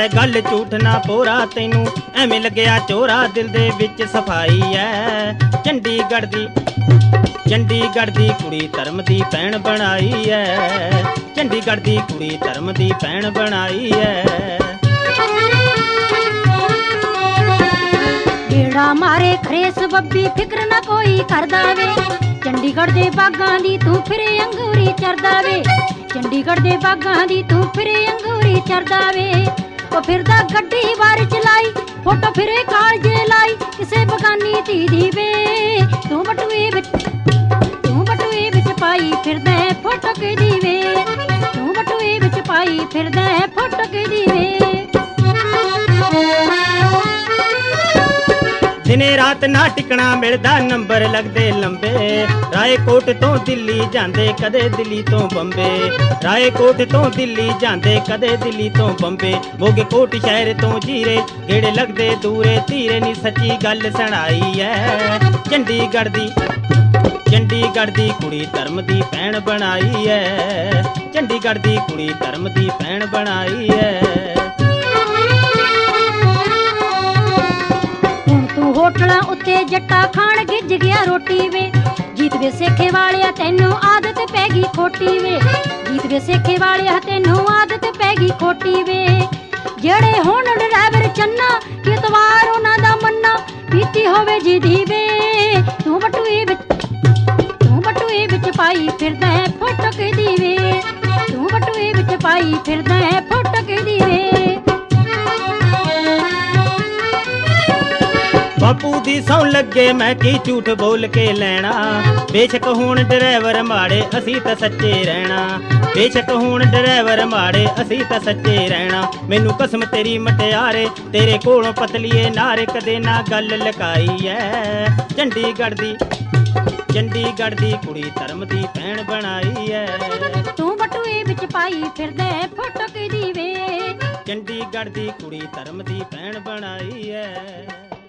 ਐ गल झूठ ना पोरा तैनू एवें लग्या चोरा दिल दे विच सफाई ऐ चंडीगढ़ दी कुड़ी धर्म दी भैन बनाई ऐ चंडीगढ़ दी कुड़ी धर्म दी भैन बनाई ऐ गेड़ा मारे खरेस बब्बी फिक्र ना कोई करदा वे चंडीगढ़ दे बागां दी तू फिरे अंगूरी चरदा वे चंडीगढ़ दे बागां दी तू फिरे अंगूरी चरदा वे ओ फिरदा गड्डी बार चलाई फोटो फिरे कालजे लाई किसे बगानी धी दी वे तू बटुए विच पाई फिरदा फोटो के दी वे तू बटुए विच पाई फिरदा फोटो के दी वे दिने रात ना टिकना मिलदा नंबर लगदे लंबे रायकोट तो दिल्ली जांदे कदे दिल्ली तो बंबे रायकोट तो दिल्ली जांदे कदे दिल्ली तो बंबे मोगे कोट शहर तो जीरे गेड़े लगदे दूरे धीरे नी सच्ची गल सुनाई ऐ चंडीगढ़ दी कुड़ी धर्म दी भैन बनाई ऐ चंडीगढ़ दी कुड़ी धर्म दी भैन बनाई ऐ होटलां उत्ते जट्टा खाण गिज गया रोटी वे जीत वे सेखे वालिया तैनू आदत पै गई खोटी वे जीत वे सेखे वालिया तैनू आदत पै गई खोटी वे जेड़े होण ड्राइवर चन्ना कि तवार उन्हां दा मन्ना पीती होवे जिदी वे तू बटुए विच पाई फिरदा फोटो के दी वे तू बटुए विच पाई फिरदा फोटो के दी वे बापू दी सौ लगे मैं की झूठ बोल के लैना बेशक हुण ड्राइवर माड़े असी तां सच्चे रहना बेशक हुण ड्राइवर माड़े असी तां सच्चे रहना मैनू कसम तेरी मटियारे तेरे कोलों पतलीए नारे कदे ना गल लकाई ऐ चंडीगढ़ दी कुड़ी धर्म दी भैन बनाई ऐ तू बटुए विच पाई फिरदे फोटो की दी वे चंडीगढ़ दी कुड़ी धर्म दी भैन बनाई ऐ।